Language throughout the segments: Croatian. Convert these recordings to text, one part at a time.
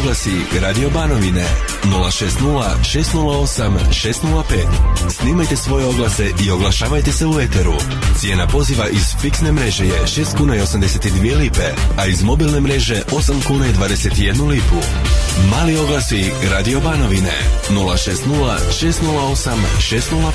oglasi Radio Banovine 060 608 605. Snimajte svoje oglase i oglašavajte se u eteru. Cijena poziva iz fiksne mreže je 6 kuna i 82 lipe, a iz mobilne mreže 8 kuna i 21 lipu. Mali oglasi Radio Banovine 060 608 605.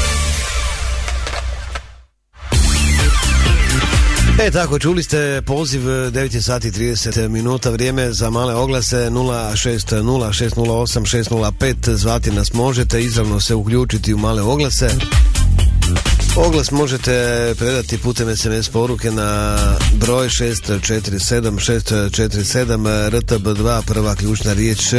Tako, čuli ste poziv 9 sati 30 minuta, vrijeme za male oglase 060 608 605. Zvati nas možete, izravno se uključiti u male oglase. Oglas možete predati putem SMS poruke na broj 647 647 RTB2, prva ključna riječ,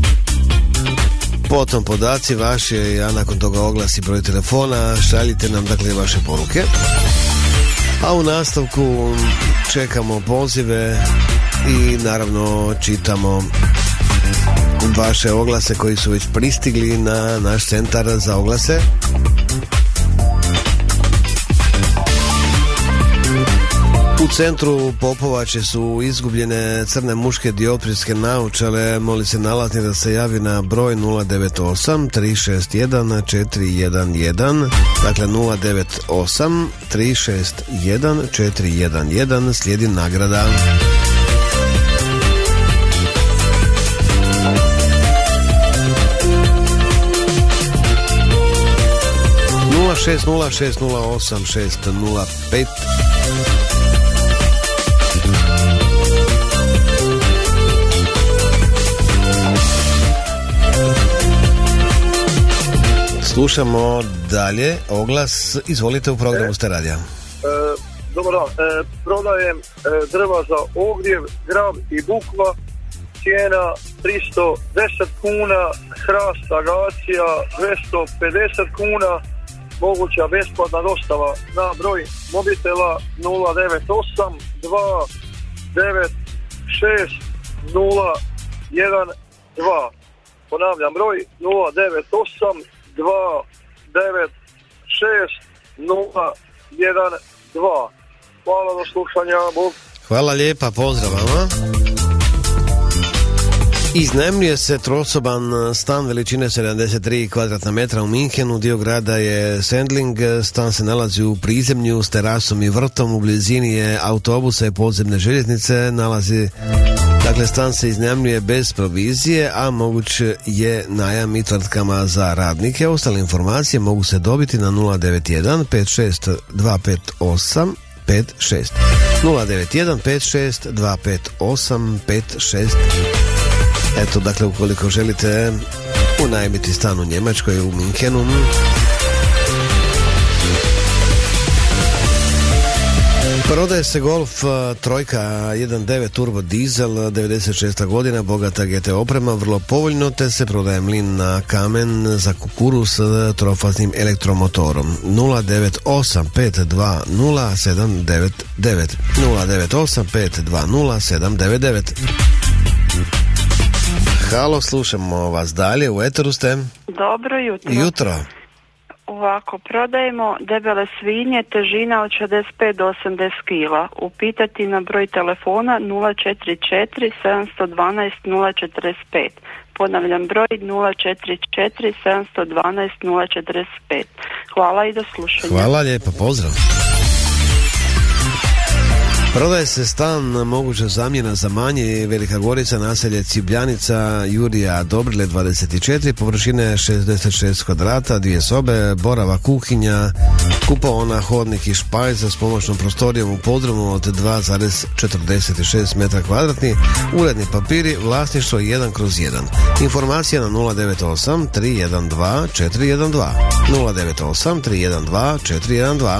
potom podaci vaši, a nakon toga oglas i broj telefona. Šaljite nam dakle vaše poruke, a u nastavku čekamo pozive i naravno čitamo vaše oglase koji su već pristigli na naš centar za oglase. U centru Popovače su izgubljene crne muške dioptrijske naočale. Moli se nalaznik da se javi na broj 098 361 411. Dakle 098 361 411. Slijedi nagrada. Šest 0608 605. Slušamo dalje oglas, izvolite, u programu ste radija. Dobar dan, prodajem drva za ogrjev, grab i bukva, cijena 310 kuna, hrast agacija 250 kuna, moguća besplatna dostava na broj mobitela 098 296 012. Ponavljam broj 098 296 012. Hvala, do slušanja, Bog. Hvala lijepa, pozdrav vama. Iznajmljuje se trosoban stan veličine 73 kvadratna metra u Minhenu, dio grada je Sendling. Stan se nalazi u prizemlju s terasom i vrtom, u blizini je autobusa i podzemne željeznice. Dakle, stan se iznajmljuje bez provizije, a moguć je najam i tvrtkama za radnike. Ostale informacije mogu se dobiti na 091 56 258 56 091 56 258 56. Eto, dakle, ukoliko želite unajmiti stan u Njemačkoj, u Minhenu. Prodaje se Golf trojka 1.9 turbo dizel, 96. godina, bogata GT oprema, vrlo povoljno, te se prodaje mlin na kamen za kukuruz s trofaznim elektromotorom. 098 520 799 098 520 799. Halo, slušamo vas dalje, u eteru ste. Dobro jutro. Jutro. Ovako, prodajemo debele svinje, težina od 65 do 80 kila. Upitati na broj telefona 044 712 045. Ponavljam broj 044 712 045. Hvala i do slušanja. Hvala lijepa, pozdrav. Prodaje se stan, moguća zamjena za manje, Velika Gorica, naselje Cibljanica, Jurija Dobrile 24, površine 66 kvadrata, 2 sobe, borava, kuhinja, kupaona, hodnik i špajza s pomoćnom prostorijom u podrumu od 2,46 metra kvadratni, uredni papiri, vlasništvo 1/1. Informacija na 098 312 412 098 312 412.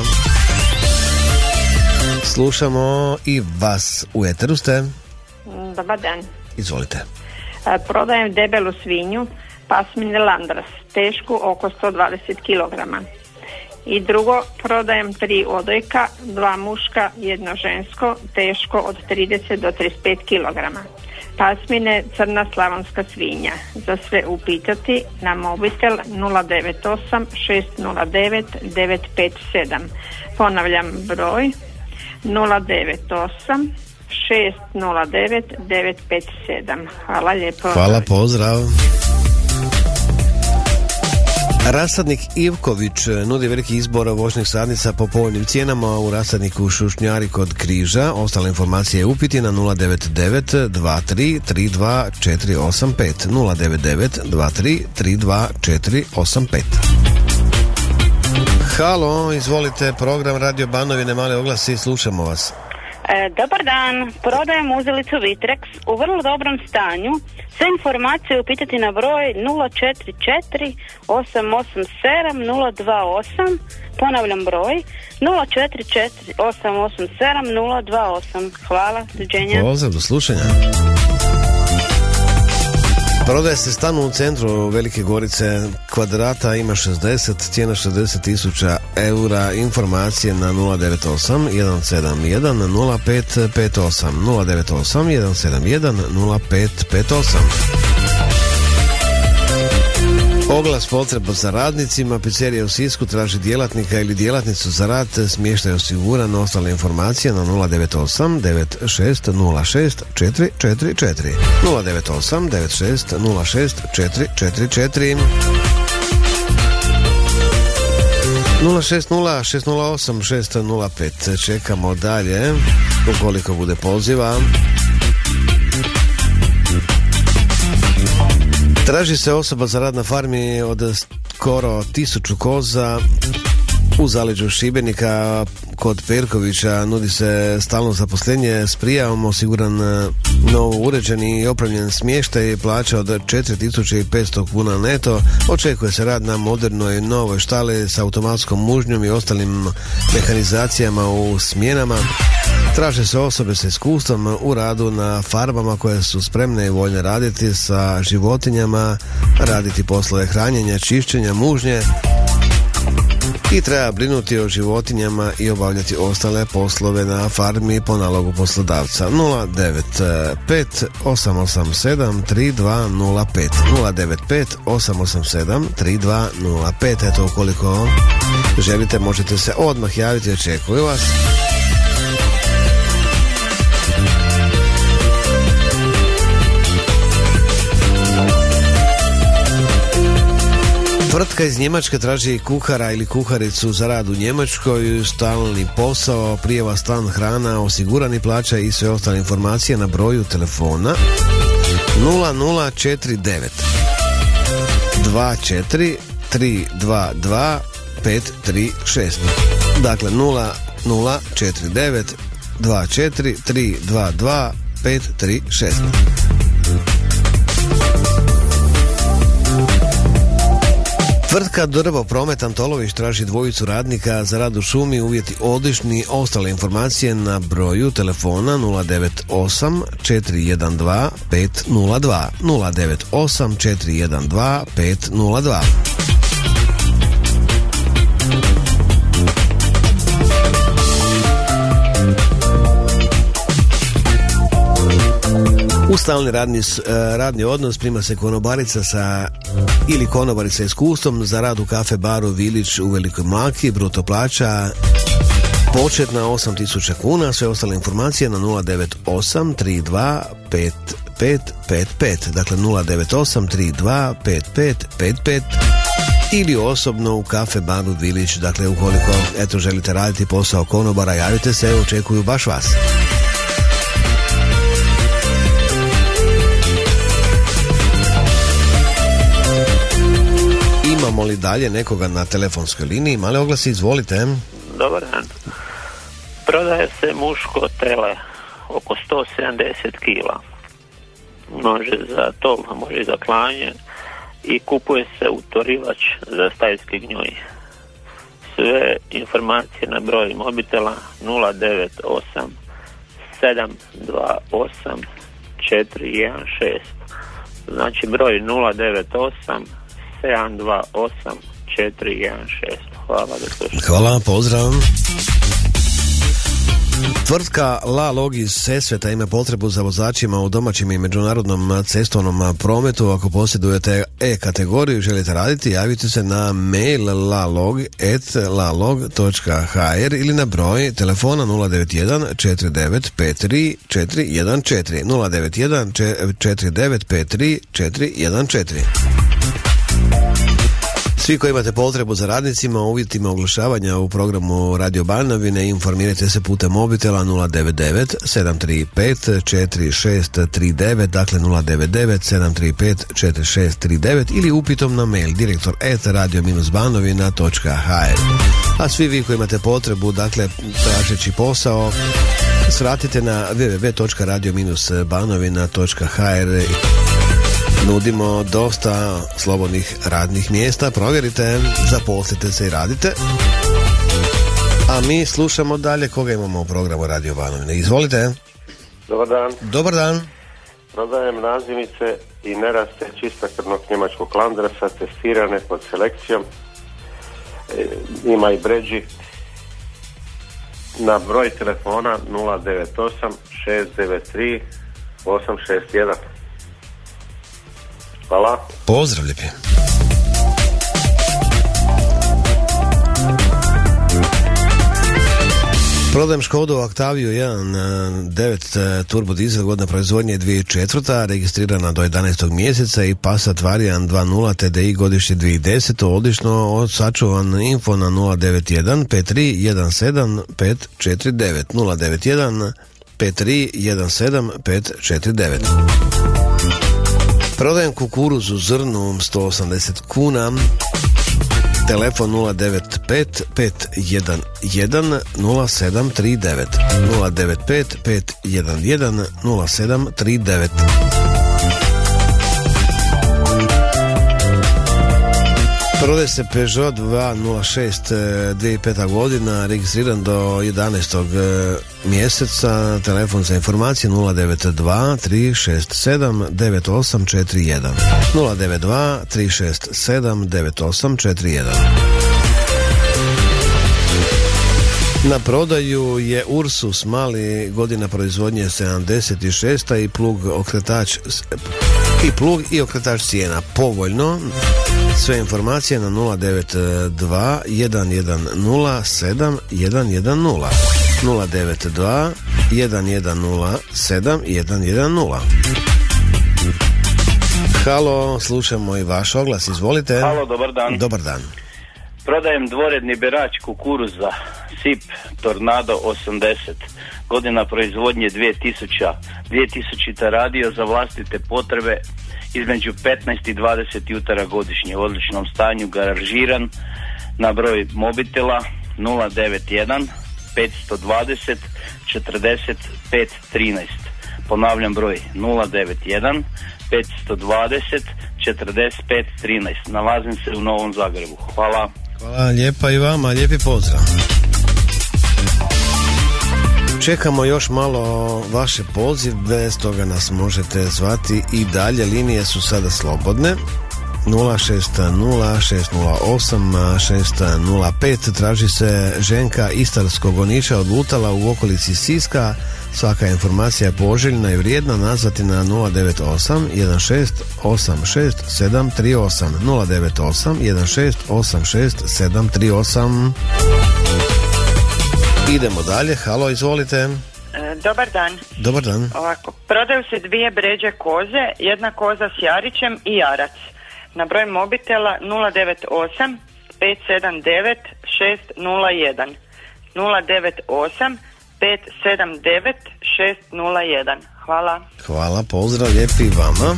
Slušamo i vas, u eteru ste. Dobar dan. Izvolite. Prodajem debelu svinju, pasmine Landras, tešku oko 120 kg. I drugo, prodajem 3 odojka, 2 muška, 1 žensko, teško od 30 do 35 kg. Pasmine crna slavonska svinja. Za sve upitati na mobitel 098 609 957. Ponavljam broj 098 609 957. Hvala lijepo. Hvala, pozdrav. Rasadnik Ivković nudi veliki izbor voćnih sadnica po povoljnim cijenama u rasadniku Šušnjari kod Križa. Ostale informacije upiti na 099 23 32 485 099 23 32 485. Halo, izvolite, program Radio Banovine, mali oglasi, slušamo vas. Dobar dan, prodajem uzelicu Vitrex u vrlo dobrom stanju. Sve informacije upitati na broj 044 887 028. Ponavljam broj 044 887 028. Hvala, doviđenja. Pozdrav, do slušanja. Prodaje se stan u centru Velike Gorice, kvadrata ima 60, cijena 60.000 eura. Informacije na 098 171 0558 098 171 0558. Oglas potreba za radnicima, pizzerija u Sisku traži djelatnika ili djelatnicu za rad, smještaj osiguran. Ostale informacije na 098 96 06 444 098 96 06 444. 060 608 605. Čekamo dalje ukoliko bude poziva. Traži se osoba za rad na farmi od skoro 1000 koza u zaleđu Šibenika kod Perkovića. Nudi se stalno zaposlenje s prijavom, osiguran novo uređeni i opremljen smještaj, plaća od 4500 kuna neto. Očekuje se rad na modernoj novoj štali s automatskom mužnjom i ostalim mehanizacijama u smjenama. Traže se osobe sa iskustvom u radu na farmama koje su spremne i voljne raditi sa životinjama, raditi poslove hranjenja, čišćenja, mužnje i treba brinuti o životinjama i obavljati ostale poslove na farmi po nalogu poslodavca. 095 887 3205 095 887 3205. Eto, ukoliko želite možete se odmah javiti, očekuju vas. Tvrtka iz Njemačke traži kuhara ili kuharicu za rad u Njemačkoj, stalni posao, prijava, stan, hrana, osigurani plaća i sve ostale informacije na broju telefona 0049 24 322 536. Dakle 0049 24 322 536. Tvrtka Drvo Promet Antolović traži dvojicu radnika za rad u šumi, uvjeti odlični. Ostale informacije na broju telefona 098 412 502 098 412 502. U stalni radni odnos prima se konobarica ili konobarica iskustvom za rad u kafe baru Vilić u Velikoj Mlaki. Bruto plaća početna 8.000 kuna. Sve ostale informacije na 098 32 5555. Dakle 098 32 5555 ili osobno u kafe baru Vilić. Dakle, ukoliko želite raditi posao konobara, javite se, očekuju baš vas. Imamo li dalje nekoga na telefonskoj liniji? Mali oglasi, izvolite. Dobar dan. Prodaje se muško tele oko 170 kila. Može za to, može i za klanje i kupuje se utorivač za stajski gnjoj. Sve informacije na broj mobitela 098 728 416. Znači broj 098 728 416. Hvala, da slušam. Hvala, pozdrav. Tvrtka La Log iz Sesveta ima potrebu za vozačima u domaćem i međunarodnom cestovnom prometu. Ako posjedujete E-kategoriju i želite raditi, javite se na mail lalog@lalog.hr ili na broj telefona 091 4953 414 091 4953 414. Svi koji imate potrebu za radnicima u uvjetima oglašavanja u programu Radio Banovine, informirajte se putem mobitela 099 735 4639, dakle 099 735 4639 ili upitom na mail direktor@radio-banovina.hr. A svi vi koji imate potrebu, dakle tražeći posao, svratite na www.radio-banovina.hr. Nudimo dosta slobodnih radnih mjesta, provjerite, zaposlite se i radite. A mi slušamo dalje koga imamo u programu Radio Banovine. Izvolite. Dobar dan. Dobar dan. Prodajem nazimice i neraste čistokrvnog njemačkog landrasa, testirane pod selekcijom. Ima i bređi. Na broj telefona 098 693 861. Hvala. Pozdrav lijepi. Prodajem Škodu Octaviju 1.9 turbo dizel, godina proizvodnje 2004, registrirana do 11. mjeseca, i Passat Variant 2.0 TDI godišnje 2010, odlično sačuvan. Info na 091 5317 549 091 5317 549. Prodajem kukuruzu zrnu 180 kuna, telefon 095 511 0739 095 511 0739. Prodaje se Peugeot 206 2005. godina, registriran do 11. mjeseca, telefon za informacije 092 367 9841 092 367 9841. Na prodaju je Ursus mali, godina proizvodnje 76 i plug i okretač cijena povoljno. Sve informacije na 092 110 7110 092 110 7110. Halo, slušamo i vaš oglas, izvolite. Halo, dobar dan. Dobar dan. Prodajem dvoredni berač kukuruza SIP Tornado 80, godina proizvodnje 2000 radio za vlastite potrebe, između 15 i 20 jutara godišnje, u odličnom stanju, garažiran, na broj mobitela 091 520 45 13. Ponavljam broj 091 520 45 13. Nalazim se u Novom Zagrebu. Hvala. Hvala lijepa i vama, lijepi pozdrav. Čekamo još malo vaše pozive, stoga nas možete zvati i dalje. Linije su sada slobodne. 060 608 605. Traži se Ženka Istarskog Goniča od Lutala u okolici Siska. Svaka informacija je poželjna i vrijedna. Nazvati na 098 16 86 738 098 16 86 738. Idemo dalje. Halo, izvolite. Dobar dan. Dobar dan. Ovako, prodaju se dvije bređe koze, jedna koza s jarićem i jarac. Na broj mobitela 098 579 601 098 579 601. Hvala. Hvala, pozdrav, lijepi vama.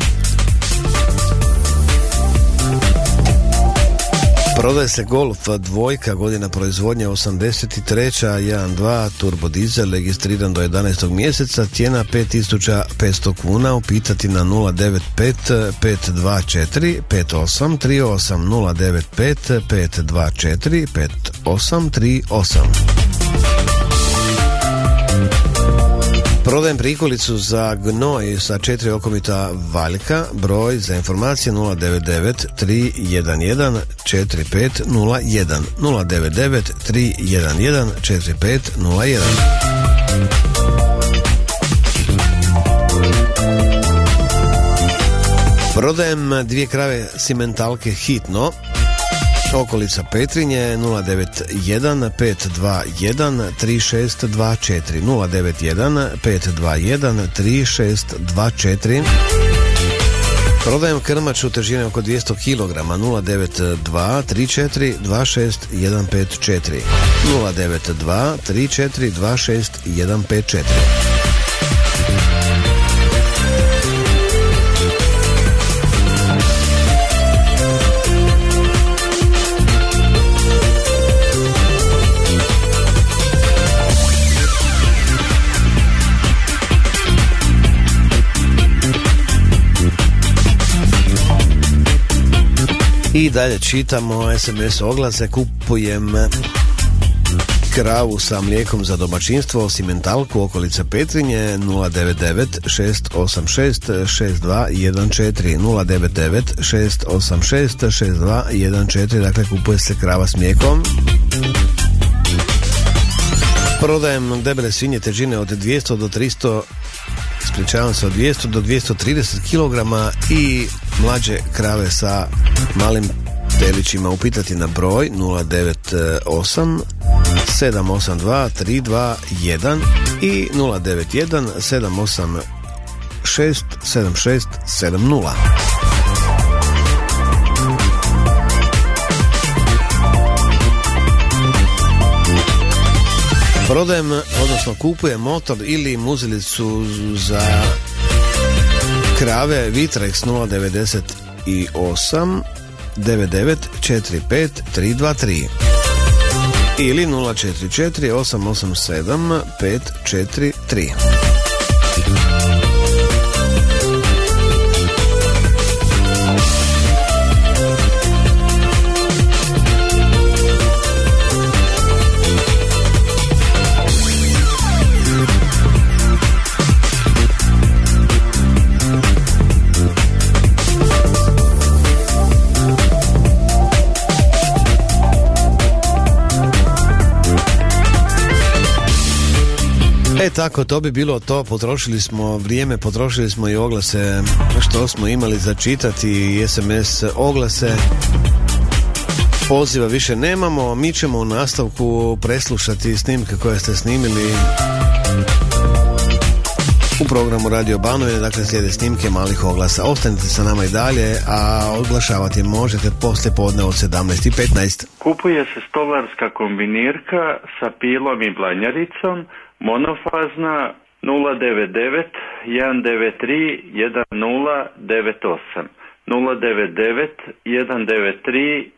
Prodaje se Golf dvojka, godina proizvodnja 83, 1.2 turbo dizel, registriran do 11. mjeseca, cijena 5500 kuna, upitati na 095 524 5838 095 524 5838. Prodajem prikolicu za gnoj sa 4 okomita valjka, broj za informacije 099 311 4501 099 311 4501. Prodajem 2 krave simentalke hitno, okolica Petrinje, 091 521 3624, 091 521 3624. Prodajem krmaču težine oko 200 kg, 092 34 26 154, 092 34 26 154. I dalje čitamo SMS oglase. Kupujem kravu sa mlijekom za domaćinstvo, simentalku, okolica Petrinje, 099 686 6214, 099 686 6214. Dakle, kupuje se krava s mlijekom. Prodajem debele svinje težine od 200 do 300, ispričavam se, od 200 do 230 kg i mlađe krave sa malim telićima. Upitati na broj 098 782 321 i 091 786 7670. Prodajem, odnosno kupujem motor ili muzilicu za krave Vitrex 098 99 45 323 ili 044 887 543. Tako, to bi bilo to. Potrošili smo vrijeme, potrošili smo i oglase što smo imali za čitati i SMS oglase. Poziva više nemamo. Mi ćemo u nastavku preslušati snimke koje ste snimili u programu Radio Banovine. Dakle, slijede snimke malih oglasa. Ostanite sa nama i dalje, a oglašavati možete poslije podne od 17:15. Kupuje se stolarska kombinirka sa pilom i blanjaricom, monofazna, 099 193 1098, 099 193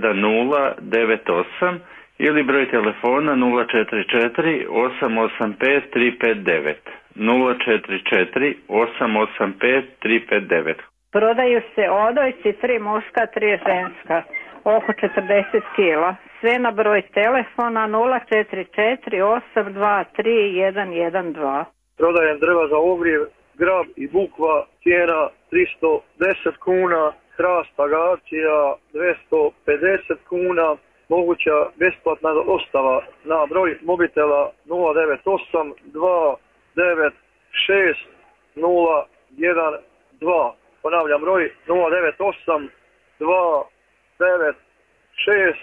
1098 ili broj telefona 044 885 359, 044 885 359. Prodaju se odojci, 3 muška, 3 ženska, oko 40 kila. Sve na broj telefona 044 823 112. Prodajem drva za ogrjev, grab i bukva, cijena 310 kuna, hrast agacija 250 kuna, moguća besplatna dostava na broj mobitela 098 296 012. Ponavljam broj 098 296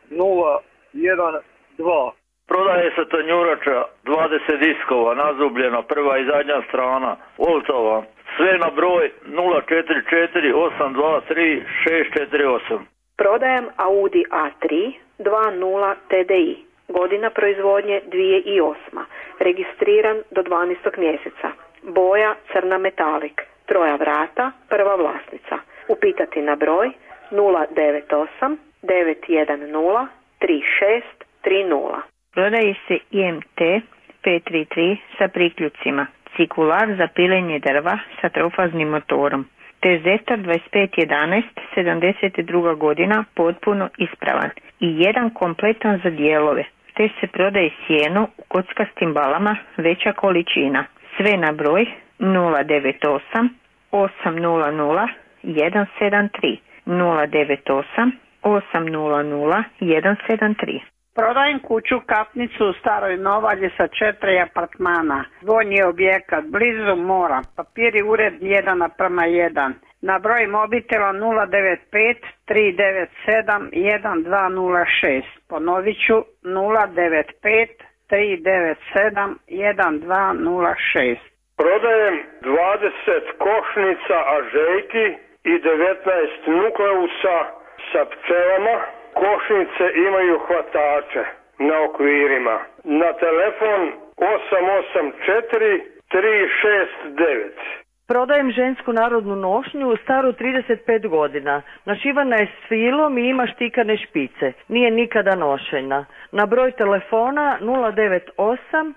012. Prodaje se tanjurača 20 diskova, nazubljena, prva i zadnja strana, Voltova. Sve na broj 044 823 648. Prodajem Audi A3 2.0 TDI. Godina proizvodnje 2008. Registriran do 12. mjeseca. Boja crna metalik. 3 vrata, prva vlasnica. Upitati na broj 098 910 3630. Prodaje se IMT 533 sa priključcima, cikular za pilenje drva sa trofaznim motorom, te Zetor 2511 72. godina potpuno ispravan i jedan kompletan za dijelove, te se prodaje sjeno u kockastim balama veća količina. Sve na broj 098 800 173, 098 800 173. Prodajem kuću Kapnicu u Staroj Novalji sa 4 apartmana. Dvojni objekat, blizu mora, papiri ured 1:1. Na broj mobitela 095 397 1206. Ponovit ću 095 397 1206. Prodajem 20 košnica Ažejki i 19 nukleusa sa pčelama. Košnice imaju hvatače na okvirima. Na telefon 884 369. Prodajem žensku narodnu nošnju, staru 35 godina. Našivana je s filom i ima štikane špice. Nije nikada nošena. Na broj telefona 098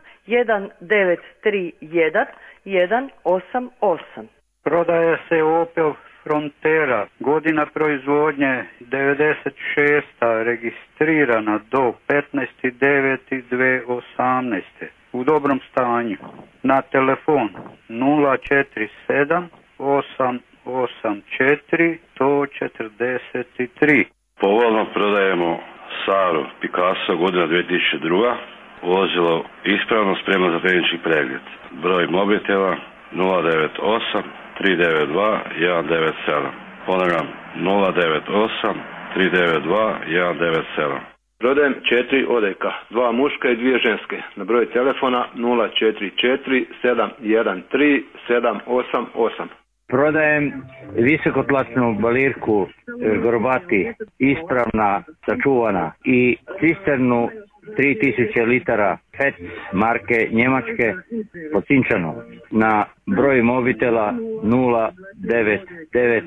1931 188. Prodaje se Opel Frontera, godina proizvodnje 96, registrirana do 15.9.2018. U dobrom stanju. Na telefon 047 884 143. Povoljno prodajemo Saru Picasso, godina 2002. Vozilo ispravno, spremno za tehnički pregled. Broj mobitela 098 392 197. Ponavljam 098 392 197. Prodajem 4 odojka, 2 muška i 2 ženske. Na broj telefona 044 713 788. Prodajem visokotlačnu balirku Gorbati, ispravna, sačuvana, i cisternu 3000 litara PET marke Njemačke pocinčanu. Na broj mobitela 099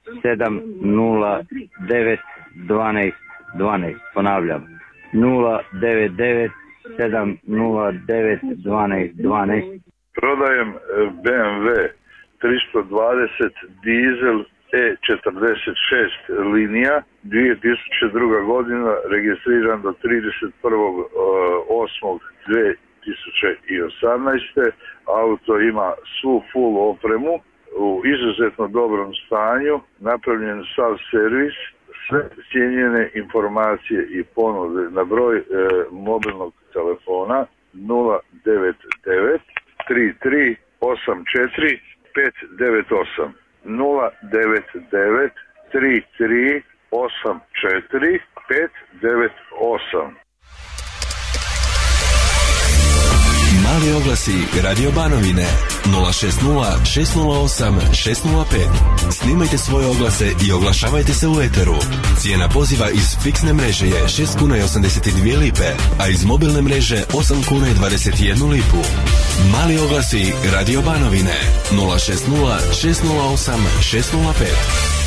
709 12 12. Ponavljam 099 709 12 12. Prodajem BMW 320 dizel E46 linija, 2002. godina, registriran do 31.8.2018. Auto ima svu full opremu, u izuzetno dobrom stanju, napravljen sav servis, sve cijenjene informacije i ponude na broj mobilnog telefona 099 33 84 598. 099 33 84 598. Mali oglasi Radio Banovine 060 608 605. Snimajte svoje oglase i oglašavajte se u eteru. Cijena poziva iz fiksne mreže je 6 kuna i 82 lipe, a iz mobilne mreže 8 kuna i 21 lipu. Mali oglasi Radio Banovine 060 608 605.